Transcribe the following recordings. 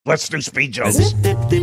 Let's do speed jokes.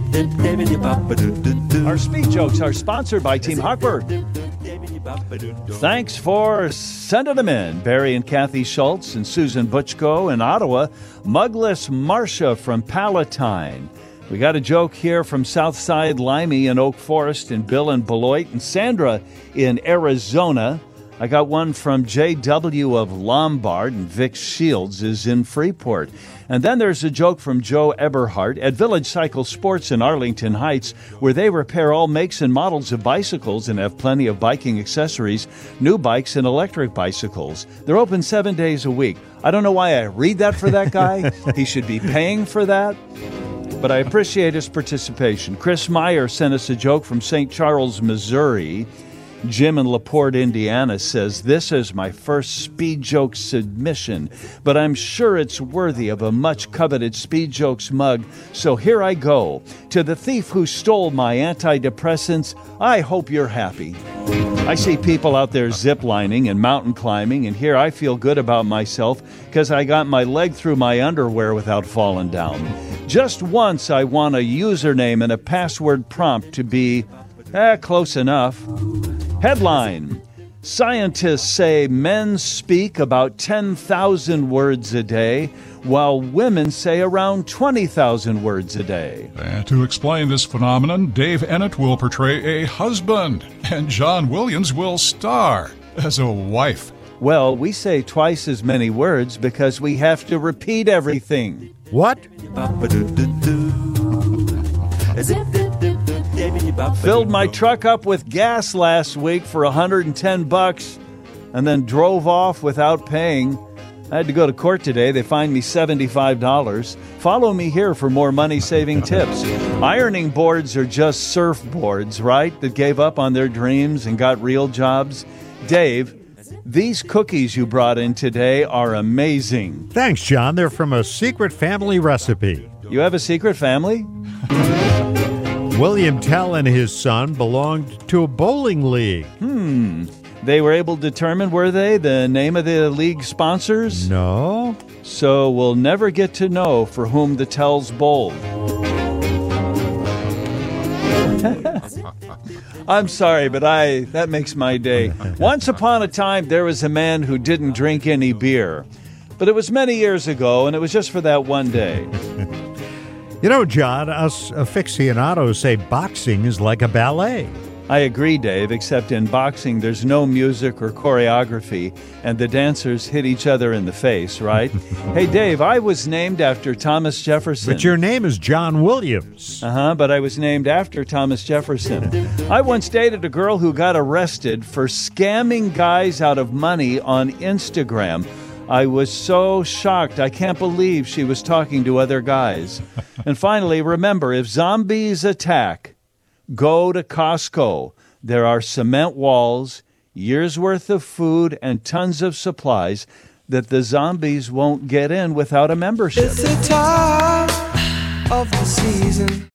Our speed jokes are sponsored by Team Hochberg. Thanks for sending them in. Barry and Kathy Schultz and Susan Butchko in Ottawa. Mugless Marcia from Palatine. We got a joke here from Southside Limey in Oak Forest, and Bill in Beloit, and Sandra in Arizona. I got one from J.W. of Lombard, and Vic Shields is in Freeport. And then there's a joke from Joe Eberhardt at Village Cycle Sports in Arlington Heights, where they repair all makes and models of bicycles and have plenty of biking accessories, new bikes, and electric bicycles. They're open 7 days a week. I don't know why I read that for that guy. He should be paying for that. But I appreciate his participation. Chris Meyer sent us a joke from St. Charles, Missouri. Jim in LaPorte, Indiana says, "This is my first Speed Jokes submission, but I'm sure it's worthy of a much-coveted Speed Jokes mug, so here I go. To the thief who stole my antidepressants, I hope you're happy." I see people out there ziplining and mountain climbing, and here I feel good about myself because I got my leg through my underwear without falling down. Just once I want a username and a password prompt to be, close enough. Headline: Scientists say men speak about 10,000 words a day, while women say around 20,000 words a day. And to explain this phenomenon, Dave Ennett will portray a husband, and John Williams will star as a wife. Well, we say twice as many words because we have to repeat everything. What? Filled my truck up with gas last week for $110 and then drove off without paying. I had to go to court today. They fined me $75. Follow me here for more money-saving tips. Ironing boards are just surfboards, right, that gave up on their dreams and got real jobs? Dave, these cookies you brought in today are amazing. Thanks, John. They're from a secret family recipe. You have a secret family? William Tell and his son belonged to a bowling league. They were able to determine, were they, the name of the league sponsors? No. So we'll never get to know for whom the Tells bowled. I'm sorry, but that makes my day. Once upon a time, there was a man who didn't drink any beer. But it was many years ago, and it was just for that one day. You know, John, us aficionados say boxing is like a ballet. I agree, Dave, except in boxing, there's no music or choreography, and the dancers hit each other in the face, right? Hey, Dave, I was named after Thomas Jefferson. But your name is John Williams. But I was named after Thomas Jefferson. I once dated a girl who got arrested for scamming guys out of money on Instagram. I was so shocked. I can't believe she was talking to other guys. And finally, remember, if zombies attack, go to Costco. There are cement walls, years' worth of food, and tons of supplies that the zombies won't get in without a membership. It's the time of the season.